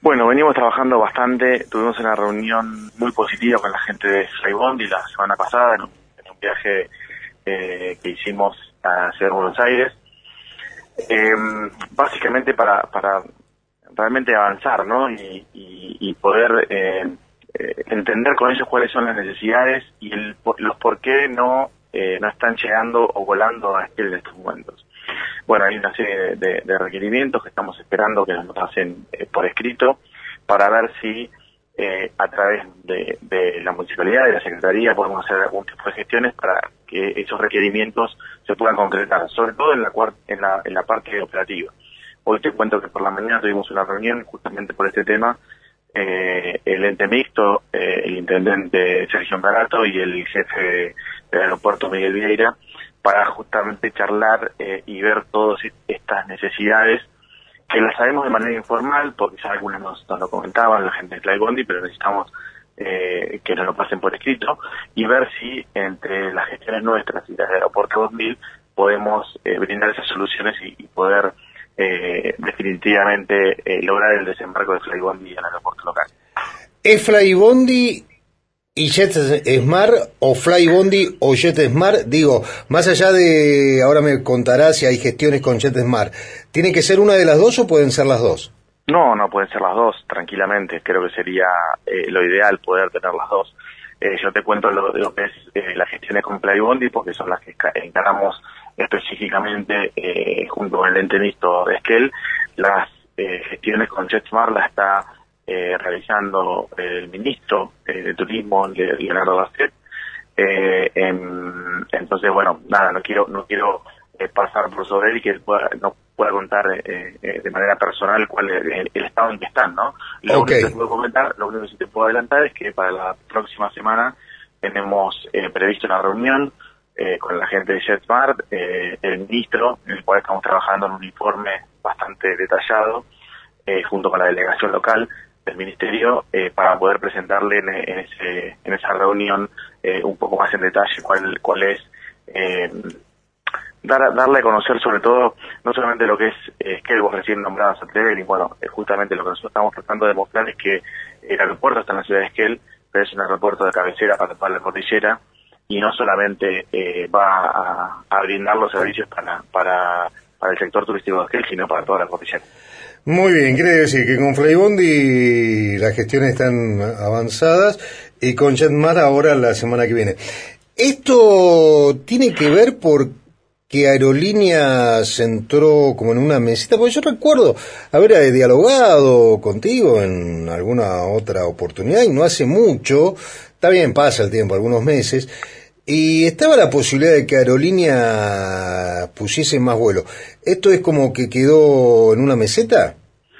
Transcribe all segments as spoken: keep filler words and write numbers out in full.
Bueno, venimos trabajando bastante, tuvimos una reunión muy positiva con la gente de Flybondi la semana pasada en un, en un viaje eh, que hicimos a Ciudad de Buenos Aires, eh, básicamente para, para realmente avanzar, ¿no? Y, y, y poder eh, eh, entender con ellos cuáles son las necesidades y el, los por qué no, eh, no están llegando o volando a Esquel en estos momentos. Bueno, hay una serie de, de, de requerimientos que estamos esperando que nos hacen eh, por escrito para ver si eh, a través de, de la municipalidad, de la secretaría, podemos hacer algún tipo de gestiones para que esos requerimientos se puedan concretar, sobre todo en la, en la, en la parte operativa. Hoy te cuento que por la mañana tuvimos una reunión justamente por este tema, eh, el ente mixto, eh, el intendente Sergio Marato y el jefe del aeropuerto Miguel Vieira, para justamente charlar eh, y ver todas estas necesidades, que las sabemos de manera informal, porque ya algunas nos, nos lo comentaban la gente de Flybondi, pero necesitamos eh, que nos lo pasen por escrito, y ver si entre las gestiones nuestras y las de Aeropuerto dos mil podemos eh, brindar esas soluciones y, y poder eh, definitivamente eh, lograr el desembarco de Flybondi en el aeropuerto local. ¿Es Flybondi y JetSmart o Flybondi o JetSmart? Digo, más allá de, ahora me contarás si hay gestiones con JetSmart, ¿tiene que ser una de las dos o pueden ser las dos? No, no pueden ser las dos, tranquilamente. Creo que sería eh, lo ideal poder tener las dos. Eh, yo te cuento lo, lo que es eh, las gestiones con Flybondi, porque son las que encaramos específicamente eh, junto con el ente mixto de Esquel. Las eh, gestiones con JetSmart las está Eh, realizando el ministro eh, de Turismo, Leonardo Basset. Eh, en, entonces, bueno, nada, no quiero no quiero eh, pasar por sobre él y que él pueda, no pueda contar eh, eh, de manera personal cuál es el, el estado en que están, ¿no? Lo okay. único que te puedo comentar, lo único que sí te puedo adelantar es que para la próxima semana tenemos eh, previsto una reunión eh, con la gente de JetSmart, eh, el ministro, en el cual estamos trabajando en un informe bastante detallado, eh, junto con la delegación local del ministerio, eh, para poder presentarle en, en, ese, en esa reunión eh, un poco más en detalle cuál cuál es, eh, dar, darle a conocer sobre todo, no solamente lo que es eh, Esquel, vos recién nombrabas a Trevelin, bueno, eh, justamente lo que nosotros estamos tratando de demostrar es que el aeropuerto está en la ciudad de Esquel, pero es un aeropuerto de cabecera para toda la cordillera, y no solamente eh, va a, a brindar los servicios para, para, para el sector turístico de Esquel, sino para toda la cordillera. Muy bien, quiere decir que con Flybondi las gestiones están avanzadas y con JetSmart ahora la semana que viene. Esto tiene que ver porque Aerolíneas entró como en una mesita, porque yo recuerdo haber dialogado contigo en alguna otra oportunidad y no hace mucho, está bien, pasa el tiempo, algunos meses, y estaba la posibilidad de que Aerolínea pusiese más vuelo. ¿Esto es como que quedó en una meseta?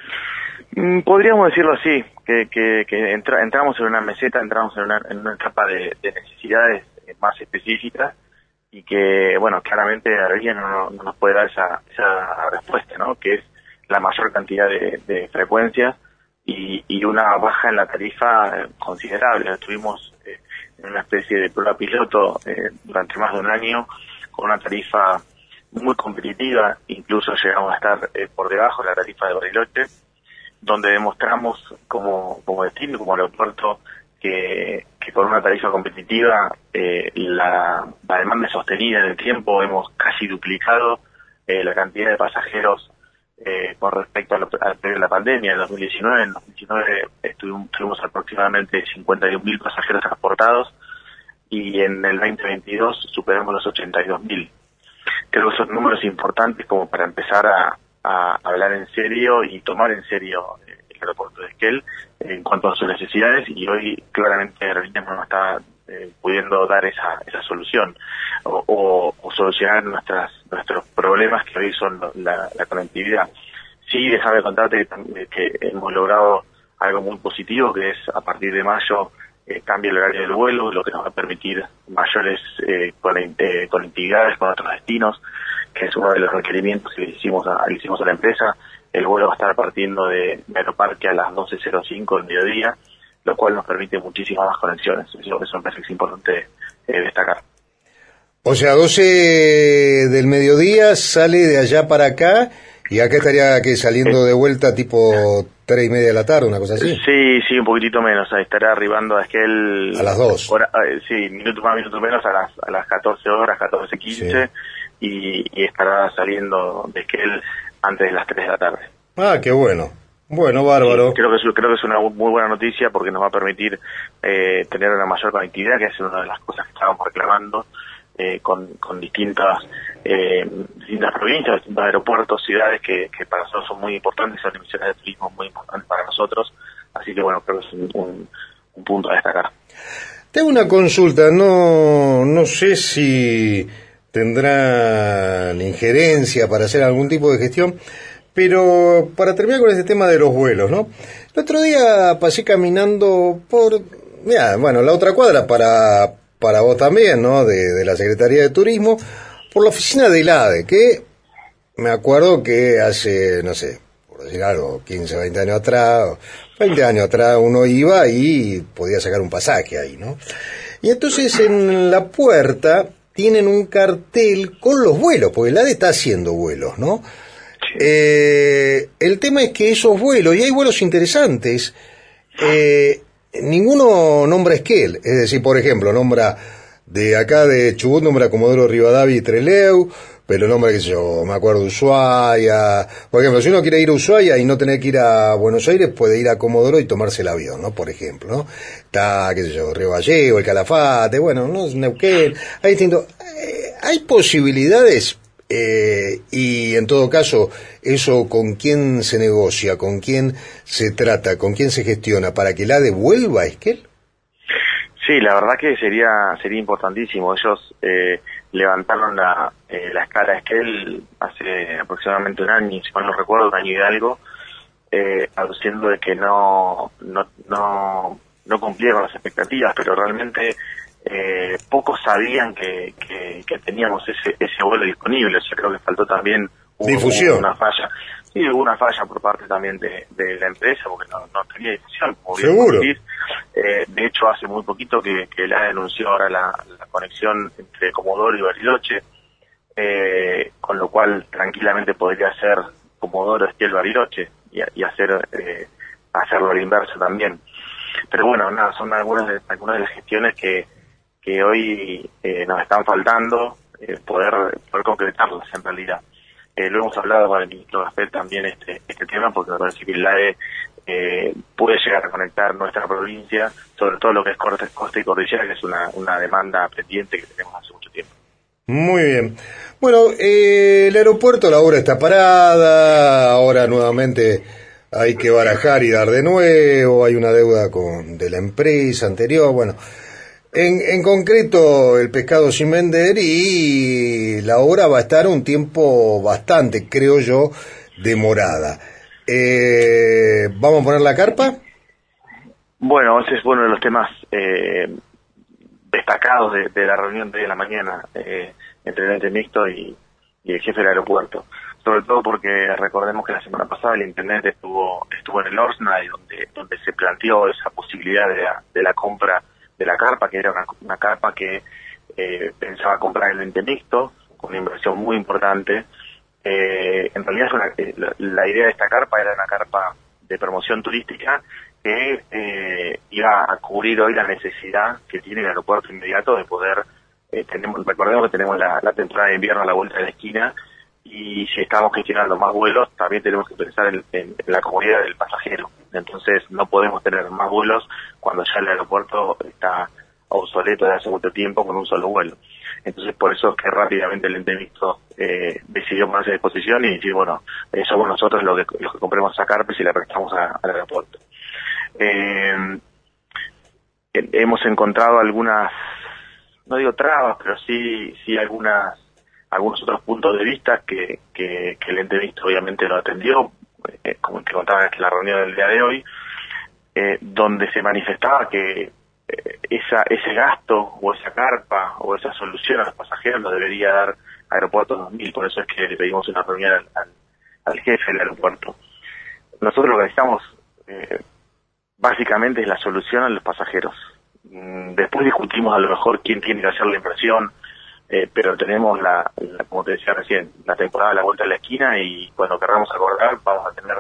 Mm, podríamos decirlo así, que, que, que entra, entramos en una meseta, entramos en una, en una etapa de, de necesidades más específicas y que, bueno, claramente Aerolínea no, no nos puede dar esa, esa respuesta, ¿no? Que es la mayor cantidad de, de frecuencias y, y una baja en la tarifa considerable. Estuvimos eh, en una especie de prueba piloto eh, durante más de un año con una tarifa muy competitiva, incluso llegamos a estar eh, por debajo de la tarifa de Bariloche, donde demostramos como, como destino, como aeropuerto, que, que con una tarifa competitiva eh, la, la demanda es sostenida en el tiempo. Hemos casi duplicado eh, la cantidad de pasajeros eh, con respecto a, lo, a la pandemia. En dos mil diecinueve, en dos mil diecinueve estuvimos, tuvimos aproximadamente cincuenta y un mil pasajeros transportados y en el veinte veintidós superamos los ochenta y dos mil. Creo que son números importantes como para empezar a, a hablar en serio y tomar en serio el aeropuerto de Esquel en cuanto a sus necesidades, y hoy claramente Aerolíneas no nos está eh, pudiendo dar esa esa solución o, o, o solucionar nuestras nuestros problemas que hoy son la, la conectividad. Sí, déjame contarte que, que hemos logrado algo muy positivo, que es a partir de mayo eh, cambia el horario del vuelo, lo que nos va a permitir mayores eh, conectividades con otros destinos, que es uno de los requerimientos que le hicimos a, le hicimos a la empresa. El vuelo va a estar partiendo de Aeroparque a las doce cero cinco del mediodía, lo cual nos permite muchísimas más conexiones. Eso, eso me parece que es importante eh, destacar. O sea, doce del mediodía sale de allá para acá, y acá estaría que saliendo de vuelta tipo tres y media de la tarde, una cosa así. Sí, sí, un poquitito menos, ahí estará arribando a Esquel... A las dos. Hora, sí, minuto más, minuto menos, a las, a las catorce horas, catorce quince, sí. y, y estará saliendo de Esquel antes de las tres de la tarde. Ah, qué bueno. Bueno, bárbaro. Sí, creo que es, creo que es una muy buena noticia porque nos va a permitir eh, tener una mayor conectividad, que es una de las cosas que estábamos reclamando, eh, con, con distintas eh, distintas provincias, distintos aeropuertos, ciudades que, que para nosotros son muy importantes, son emisiones de turismo muy importantes para nosotros, así que bueno, creo que es un, un, un punto a destacar. Tengo una consulta, no, no sé si tendrán injerencia para hacer algún tipo de gestión, pero para terminar con este tema de los vuelos, ¿no? El otro día pasé caminando por, mira, bueno, la otra cuadra para, para vos también, ¿no? De, de la Secretaría de Turismo, por la oficina del ADE, que me acuerdo que hace, no sé, por decir algo, quince, veinte años atrás, veinte años atrás uno iba y podía sacar un pasaje ahí, ¿no? Y entonces en la puerta tienen un cartel con los vuelos, porque el ADE está haciendo vuelos, ¿no? Eh, el tema es que esos vuelos, y hay vuelos interesantes, eh, ninguno nombra Esquel, es decir, por ejemplo, nombra de acá de Chubut, nombra Comodoro Rivadavia y Trelew, pero nombra, qué sé yo, me acuerdo, Ushuaia. Por ejemplo, si uno quiere ir a Ushuaia y no tener que ir a Buenos Aires, puede ir a Comodoro y tomarse el avión, ¿no? Por ejemplo, ¿no? Está, qué sé yo, Río Gallego, el Calafate, bueno, ¿no? Neuquén, hay distintos, eh, hay posibilidades. Eh, y en todo caso, eso con quién se negocia, con quién se trata, con quién se gestiona, para que la devuelva a Esquel. Sí, la verdad que sería sería importantísimo. Ellos eh, levantaron la, eh, la escala Esquel hace aproximadamente un año, si mal no recuerdo, un año y algo, eh, aduciendo de que no, no, no, no cumplía con las expectativas, pero realmente Eh, pocos sabían que, que, que teníamos ese ese vuelo disponible. Yo creo que faltó también un, difusión, una falla, sí, hubo una falla por parte también de, de la empresa porque no, no tenía difusión, como bien seguro. decís. Eh, de hecho, hace muy poquito que, que la denunció ahora la, la conexión entre Comodoro y Bariloche, eh, con lo cual tranquilamente podría ser Comodoro, Esquel, Bariloche y, y hacer eh, hacerlo al inverso también. Pero bueno, nada, son algunas de, algunas de las gestiones que que hoy eh, nos están faltando, eh, poder poder concretarlas en realidad. Eh, lo hemos hablado con el ministro Gaspel también este este tema, porque me parece que el ADE eh, puede llegar a conectar nuestra provincia, sobre todo lo que es costa, costa y cordillera, que es una, una demanda pendiente que tenemos hace mucho tiempo. Muy bien. Bueno, eh, el aeropuerto, la obra está parada, ahora nuevamente hay que barajar y dar de nuevo, hay una deuda con de la empresa anterior, bueno... En, en concreto, el pescado sin vender, y la obra va a estar un tiempo bastante, creo yo, demorada. Eh, ¿Vamos a poner la carpa? Bueno, ese es uno de los temas eh, destacados de, de la reunión de hoy en la mañana eh, entre el ente mixto y, y el jefe del aeropuerto. Sobre todo porque recordemos que la semana pasada el intendente estuvo estuvo en el Orsna, donde donde se planteó esa posibilidad de la, de la compra de la carpa, que era una, una carpa que eh, pensaba comprar el ente mixto, con una inversión muy importante. Eh, en realidad es una, eh, la, la idea de esta carpa era una carpa de promoción turística que eh, iba a cubrir hoy la necesidad que tiene el aeropuerto inmediato de poder, eh, tenemos, recordemos que tenemos la, la temporada de invierno a la vuelta de la esquina, y si estamos gestionando más vuelos, también tenemos que pensar en, en, en la comodidad del pasajero. Entonces no podemos tener más vuelos cuando ya el aeropuerto está obsoleto desde hace mucho tiempo con un solo vuelo. Entonces por eso es que rápidamente el ente mixto eh, decidió ponerse a disposición y decir, bueno, eh, somos nosotros los que, los que compremos esa carpa y si la prestamos a, al aeropuerto. Eh, hemos encontrado algunas, no digo trabas, pero sí sí algunas algunos otros puntos de vista que, que, que el ente mixto obviamente lo atendió, eh, como te contaba en la reunión del día de hoy, eh, donde se manifestaba que eh, esa ese gasto o esa carpa o esa solución a los pasajeros lo debería dar Aeropuerto dos mil, por eso es que le pedimos una reunión al, al, al jefe del aeropuerto. Nosotros lo que necesitamos eh, básicamente es la solución a los pasajeros. Mm, después discutimos a lo mejor quién tiene que hacer la inversión, Eh, pero tenemos la, la, como te decía recién, la temporada a la vuelta de la esquina, y cuando querramos acordar vamos a tener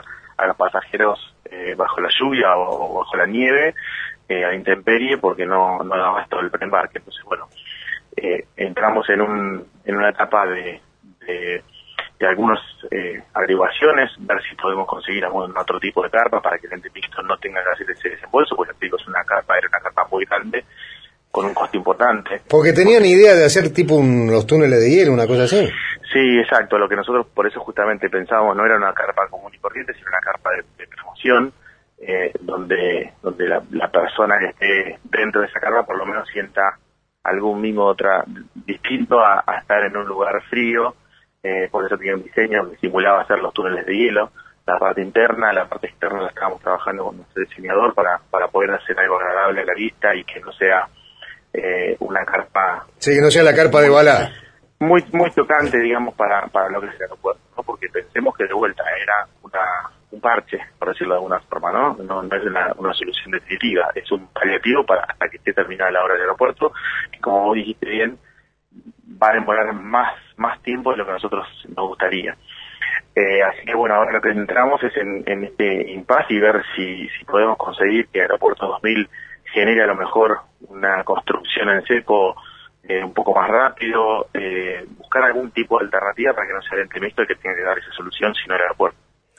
a los pasajeros eh, bajo la lluvia o, o bajo la nieve, eh, a intemperie, porque no, no daba esto el preembarque. Entonces, bueno, eh, entramos en un en una etapa de, de, de algunas eh, averiguaciones, ver si podemos conseguir algún otro tipo de carpa para que el ente mixto no tenga que hacer ese desembolso, porque te digo, es una carpa, era una carpa muy grande, con un costo importante. Porque tenían idea de hacer tipo un, los túneles de hielo, una cosa así. Sí, exacto, lo que nosotros por eso justamente pensábamos no era una carpa común y corriente, sino una carpa de, de promoción, eh, donde donde la, la persona que esté dentro de esa carpa por lo menos sienta algún mimo otra distinto a, a estar en un lugar frío, eh, por eso tenía un diseño que simulaba hacer los túneles de hielo, la parte interna, la parte externa la estábamos trabajando con nuestro diseñador para, para poder hacer algo agradable a la vista y que no sea eh, una carpa... Sí, que no sea la carpa de bala. Muy muy tocante, digamos, para, para lo que es el aeropuerto, ¿no? Porque pensemos que de vuelta era una un parche, por decirlo de alguna forma, ¿no? No, no es una, una solución definitiva, es un paliativo para hasta que esté terminada la obra del aeropuerto, que como vos dijiste bien, va a demorar más más tiempo de lo que a nosotros nos gustaría. Eh, así que bueno, ahora lo que entramos es en, en este impasse y ver si, si podemos conseguir que Aeropuerto dos mil genere a lo mejor una construcción en seco eh, un poco más rápido, eh, buscar algún tipo de alternativa para que no sea el ente mixto el que tenga que dar esa solución, sino el aeropuerto.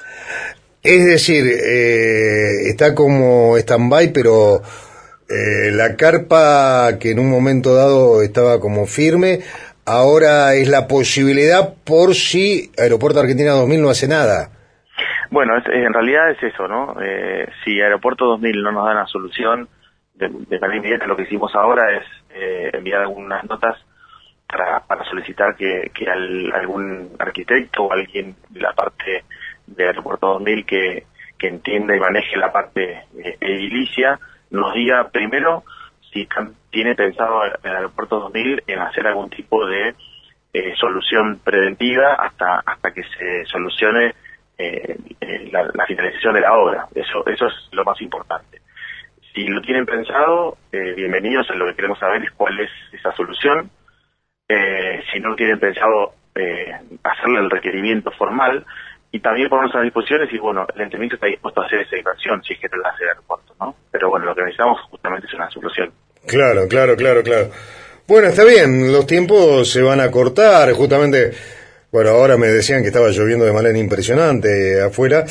Es decir, eh, está como stand-by, pero eh, la carpa que en un momento dado estaba como firme, ahora es la posibilidad por si Aeropuerto Argentina dos mil no hace nada. Bueno, es, en realidad es eso, ¿no? Eh, si Aeropuerto dos mil no nos da una solución, de, de manera inmediata lo que hicimos ahora es eh, enviar algunas notas para, para solicitar que, que al, algún arquitecto o alguien de la parte de Aeropuerto dos mil que, que entienda y maneje la parte eh, edilicia nos diga primero si tiene pensado el Aeropuerto dos mil en hacer algún tipo de eh, solución preventiva hasta hasta que se solucione eh, eh, la, la finalización de la obra. Eso eso es lo más importante. Si lo tienen pensado, eh, bienvenidos. Lo que queremos saber es cuál es esa solución. Eh, si no tienen pensado eh, hacerle el requerimiento formal, y también ponernos a disposición y decir, bueno, el ente mixto está dispuesto a hacer esa inversión si es que te la hace el aeropuerto, ¿no? Pero bueno, lo que necesitamos justamente es una solución. Claro, claro, claro, claro. Bueno, está bien, los tiempos se van a cortar, justamente, bueno, ahora me decían que estaba lloviendo de manera impresionante afuera,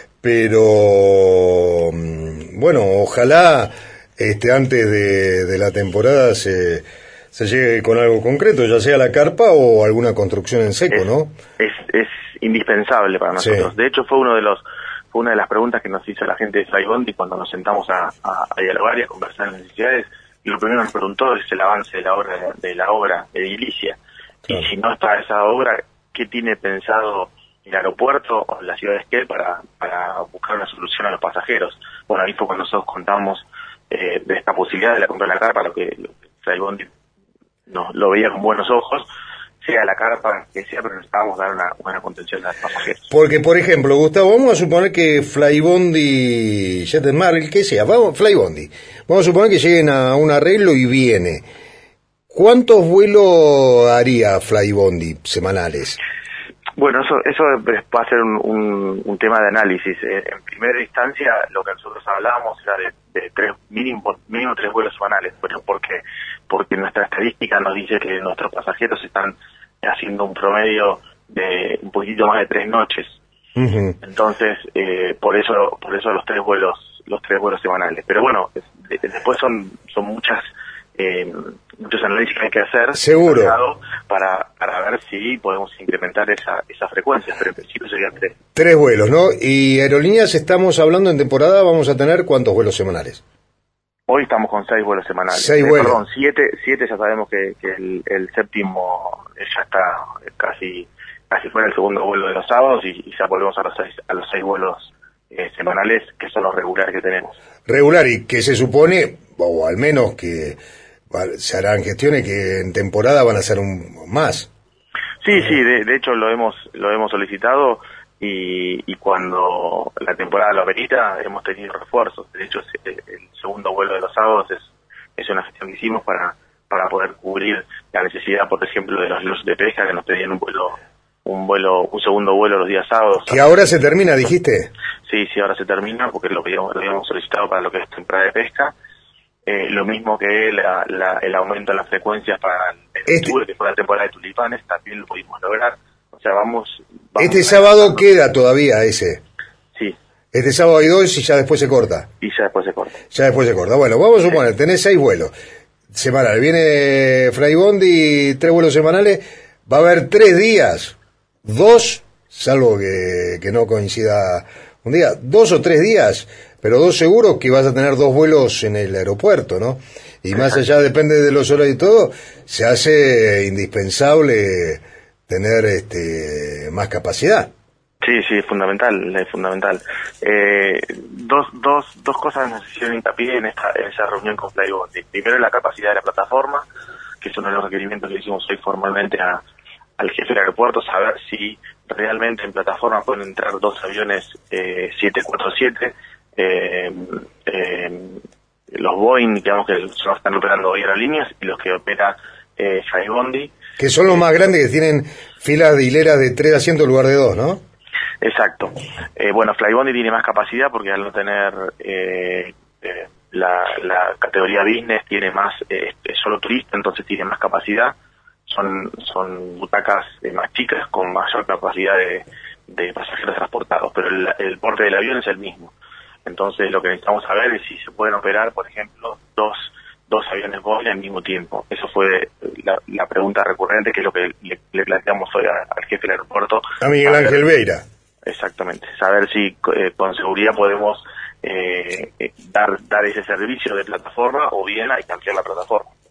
pero bueno, ojalá este antes de, de la temporada se, se llegue con algo concreto, ya sea la carpa o alguna construcción en seco, es, ¿no? Es, es indispensable para nosotros. Sí. De hecho, fue uno de los fue una de las preguntas que nos hizo la gente de Flybondi cuando nos sentamos a, a, a dialogar y a conversar en necesidades. Y lo primero que nos preguntó es el avance de la obra de la obra edilicia. Claro. Y si no está esa obra, ¿qué tiene pensado el aeropuerto o la ciudad de Esquel para, para buscar una solución a los pasajeros? Bueno, ahí fue cuando nosotros contamos eh, de esta posibilidad de la compra de la carpa, lo que, lo que Flybondi no, lo veía con buenos ojos, sea la carpa que sea, pero necesitábamos dar una buena contención a los pasajeros. Porque, por ejemplo, Gustavo, vamos a suponer que Flybondi, Jetmar, el que sea, vamos, Flybondi, vamos a suponer que lleguen a un arreglo y viene. ¿Cuántos vuelos haría Flybondi semanales? Bueno, eso eso va a ser un, un, un tema de análisis. En primera instancia, lo que nosotros hablábamos era de, de tres mínimo, mínimo tres vuelos semanales, pero porque porque nuestra estadística nos dice que nuestros pasajeros están haciendo un promedio de un poquito más de tres noches. Uh-huh. Entonces, eh, por eso por eso los tres vuelos los tres vuelos semanales. Pero bueno, después son son muchas eh, muchos análisis que hay que hacer. Seguro. Para, para ver si podemos incrementar esa, esa frecuencia, pero en principio serían tres. Tres vuelos, ¿no? Y aerolíneas, estamos hablando en temporada, vamos a tener ¿cuántos vuelos semanales? Hoy estamos con seis vuelos semanales. Seis eh, vuelos. Perdón, siete, siete ya sabemos que, que el, el séptimo ya está casi casi fuera el segundo vuelo de los sábados y, y ya volvemos a los seis, a los seis vuelos eh, semanales, que son los regulares que tenemos. Regular, y que se supone, o al menos que se harán gestiones que en temporada van a ser un más. Sí, sí, de, de hecho lo hemos lo hemos solicitado y, y cuando la temporada lo amerita hemos tenido refuerzos. De hecho, el, el segundo vuelo de los sábados es, es una gestión que hicimos para para poder cubrir la necesidad, por ejemplo, de los los de pesca que nos pedían un vuelo un vuelo un segundo vuelo los días sábados. Que ahora se termina, dijiste. Sí, sí, ahora se termina porque lo habíamos, lo habíamos solicitado para lo que es temporada de pesca. Eh, lo mismo que la, la, el aumento en las frecuencias para el Este, octubre, que fue la temporada de tulipanes, también lo pudimos lograr. O sea, vamos... vamos este sábado queda todavía ese. Sí. Este sábado hay dos y ya después se corta. Y ya después se corta. Ya después se corta. Bueno, vamos a suponer, tenés seis vuelos semanales. Viene Flybondi, tres vuelos semanales. Va a haber tres días. Dos, salvo que, que no coincida un día. Dos o tres días, pero dos seguros que vas a tener dos vuelos en el aeropuerto, ¿no? Y más allá, depende de los horarios y todo, se hace indispensable tener este más capacidad. Sí, sí, es fundamental, es fundamental. Eh, dos, dos, dos cosas nos hicieron hincapié en esta, en esa reunión con Flybondi. Primero, la capacidad de la plataforma, que es uno de los requerimientos que hicimos hoy formalmente a, al jefe del aeropuerto, saber si realmente en plataforma pueden entrar dos aviones eh, siete cuatro siete, eh, eh, los Boeing, digamos que solo están operando hoy aerolíneas, y los que opera eh, Flybondi. Que son los más grandes, que tienen filas de hileras de tres asientos en lugar de dos, ¿no? Exacto. Eh, bueno, Flybondi tiene más capacidad porque al no tener eh, eh, la, la categoría business tiene más, eh, es solo turista, entonces tiene más capacidad. Son son butacas eh, más chicas con mayor capacidad de, de pasajeros transportados, pero el, el porte del avión es el mismo. Entonces lo que necesitamos saber es si se pueden operar, por ejemplo, dos dos aviones Boeing al mismo tiempo. Eso fue la, la pregunta recurrente, que es lo que le, le planteamos hoy a, al jefe del aeropuerto. A Miguel Ángel Beira. Exactamente, saber si eh, con seguridad podemos eh, eh, dar dar ese servicio de plataforma o bien hay que cambiar la plataforma.